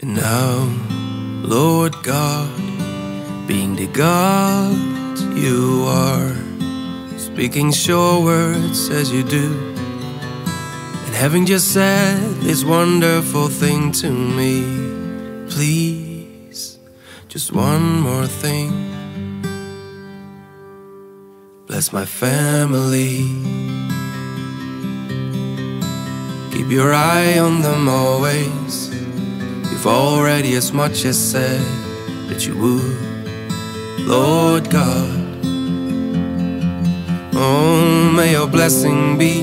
Now, Lord God, being the God you are, speaking sure words as you do, and having just said this wonderful thing to me, please, just one more thing. Bless my family, keep your eye on them always. You've already as much as said that you would, Lord God. Oh, may your blessing be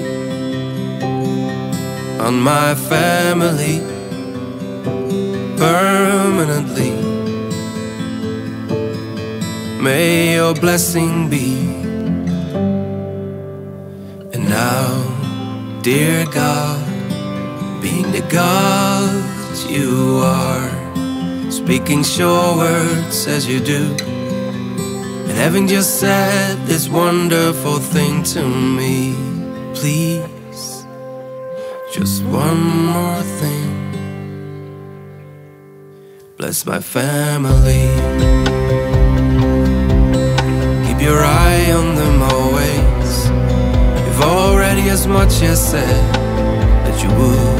on my family permanently. May your blessing be. And now, dear God, being the God you are, speaking sure words as you do, and having just said this wonderful thing to me, please, just one more thing. Bless my family, keep your eye on them always. You've already as much as said that you would,